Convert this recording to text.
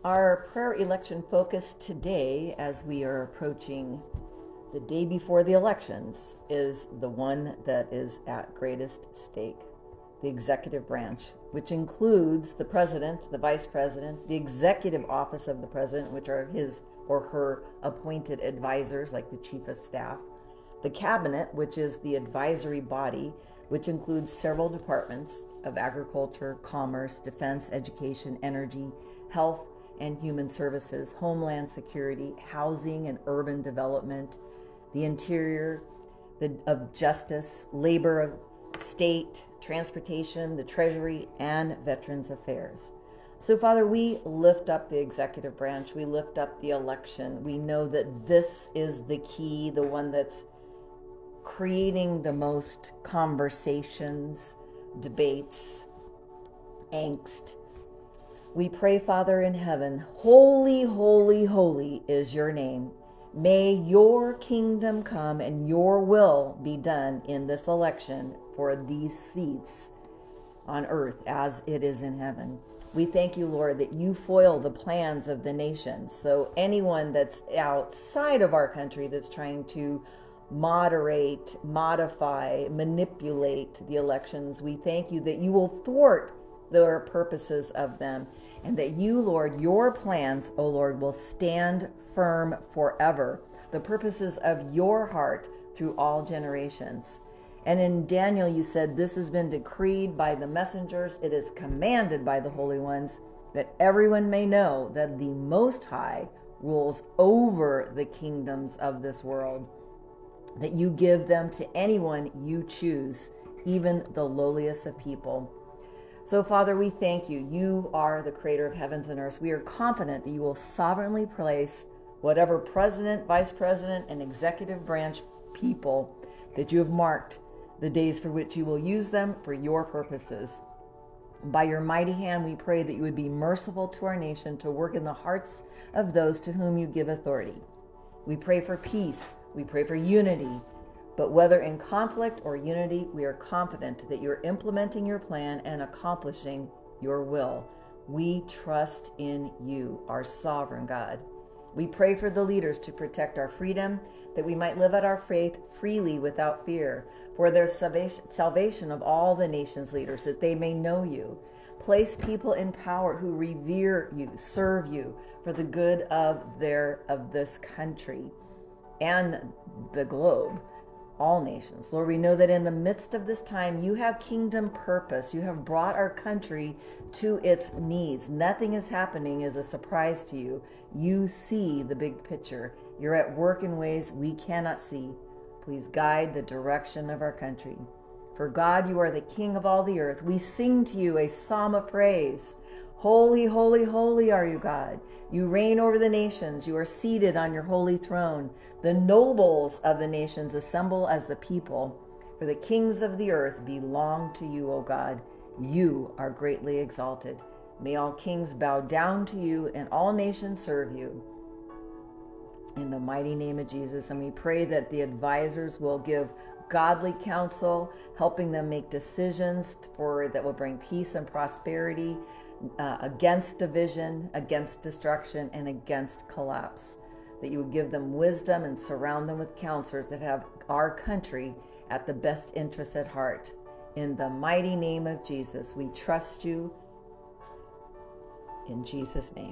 Our prayer election focus today, as we are approaching the day before the elections, is the one that is at greatest stake, the executive branch, which includes the president, the vice president, the executive office of the president, which are his or her appointed advisors, like the chief of staff, the cabinet, which is the advisory body, which includes several departments of agriculture, commerce, defense, education, energy, health and human services, homeland security, housing and urban development, the interior, of justice, labor of state, transportation, the treasury, and veterans affairs. So, Father, we lift up the executive branch. We lift up the election. We know that this is the key, the one that's creating the most conversations, debates, angst. We pray, Father in heaven, holy, holy, holy is your name. May your kingdom come and your will be done in this election for these seats on earth as it is in heaven. We thank you, Lord, that you foil the plans of the nations. So anyone that's outside of our country that's trying to moderate, modify, manipulate the elections, we thank you that you will thwart the purposes of them, and that you, Lord, your plans, O Lord, will stand firm forever, the purposes of your heart through all generations. And in Daniel, you said, this has been decreed by the messengers, it is commanded by the holy ones, that everyone may know that the Most High rules over the kingdoms of this world, that you give them to anyone you choose, even the lowliest of people. So, Father, we thank you. You are the creator of heavens and earth. We are confident that you will sovereignly place whatever president, vice president, and executive branch people that you have marked the days for which you will use them for your purposes. By your mighty hand, we pray that you would be merciful to our nation, to work in the hearts of those to whom you give authority. We pray for peace. We pray for unity. But whether in conflict or unity, we are confident that you're implementing your plan and accomplishing your will. We trust in you, our sovereign God. We pray for the leaders to protect our freedom, that we might live out our faith freely without fear, for their salvation of all the nation's leaders, that they may know you. Place people in power who revere you, serve you for the good of this country and the globe. All nations. Lord, we know that in the midst of this time, you have kingdom purpose. You have brought our country to its knees. Nothing is happening as a surprise to you. You see the big picture. You're at work in ways we cannot see. Please guide the direction of our country. For God, you are the King of all the earth. We sing to you a psalm of praise. Holy, holy, holy are you, God. You reign over the nations. You are seated on your holy throne. The nobles of the nations assemble as the people. For the kings of the earth belong to you, O God. You are greatly exalted. May all kings bow down to you and all nations serve you. In the mighty name of Jesus. And we pray that the advisors will give godly counsel, helping them make decisions that will bring peace and prosperity, against division, against destruction, and against collapse. That you would give them wisdom and surround them with counselors that have our country at the best interests at heart. In the mighty name of Jesus, we trust you. In Jesus' name.